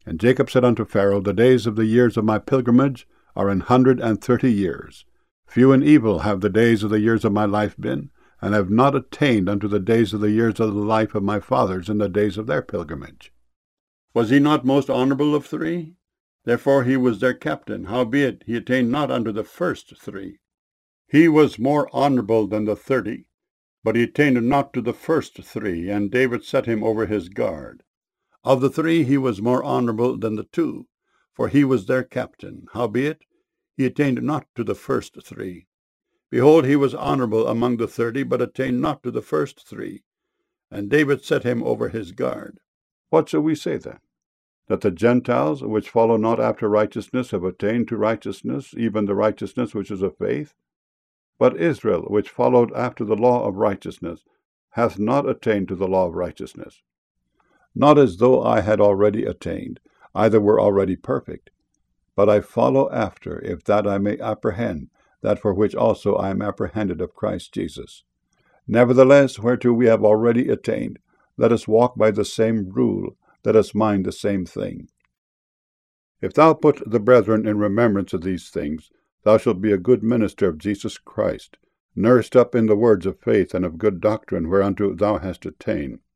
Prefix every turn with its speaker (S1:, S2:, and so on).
S1: And Jacob said unto Pharaoh, The days of the years of my pilgrimage are 130 years. Few and evil have the days of the years of my life been, and have not attained unto the days of the years of the life of my fathers in the days of their pilgrimage. Was he not most honorable of three? Therefore he was their captain, howbeit he attained not unto the first three. He was more honorable than the 30, but he attained not to the first three, and David set him over his guard. Of the three he was more honorable than the 2, for he was their captain, howbeit he attained not to the first three. Behold, he was honorable among the 30, but attained not to the first three, and David set him over his guard. What shall we say then? That the Gentiles, which follow not after righteousness, have attained to righteousness, even the righteousness which is of faith? But Israel, which followed after the law of righteousness, hath not attained to the law of righteousness. Not as though I had already attained, either were already perfect, but I follow after, if that I may apprehend that for which also I am apprehended of Christ Jesus. Nevertheless, whereto we have already attained, let us walk by the same rule, let us mind the same thing. If thou put the brethren in remembrance of these things, thou shalt be a good minister of Jesus Christ, nursed up in the words of faith and of good doctrine whereunto thou hast attained.